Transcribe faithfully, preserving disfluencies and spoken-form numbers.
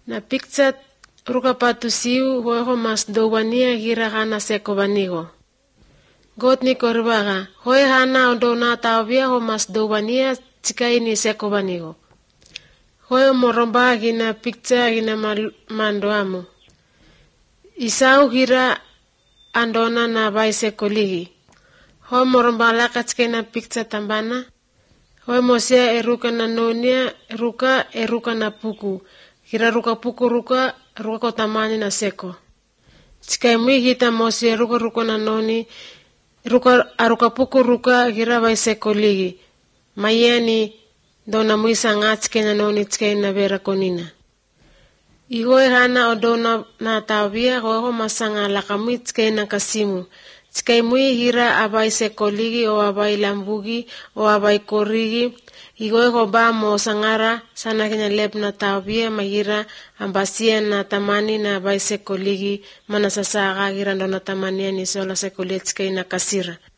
Na picture ruka patusiu hoho mas dowania gira hana seko vanigo. God ni korbaga, hoi hana ondona tawia ho mas dowania tika ini seko vanigo. Hoi moromba gina picture gina mandoamu. Isau gira andona na vai seko ligi. Hoi moromba laka tika na picture tambana. Hoi mosia eruka na nonia, eruka eruka na puku. Gira ruka puku ruka, ruka ko tamani na seko. Tika imui hita mosia ruka ruka na noni, ruka aruka puku ruka gira vai seko ligi. Mayani dona muisa ngatske na noni tika ina vera konina. Igoe hana odona na tawia hoho masanga lakamui tika ina kasimu. Tika imui gira abai seko ligi o abai lambugi o abai korigi. Igoe hoba mo sangara sana kenya lep na tawia magira ambasia na tamani na abai seko ligi mana sasaga gira dona tamani ni sola seko ligi tika ina kasira.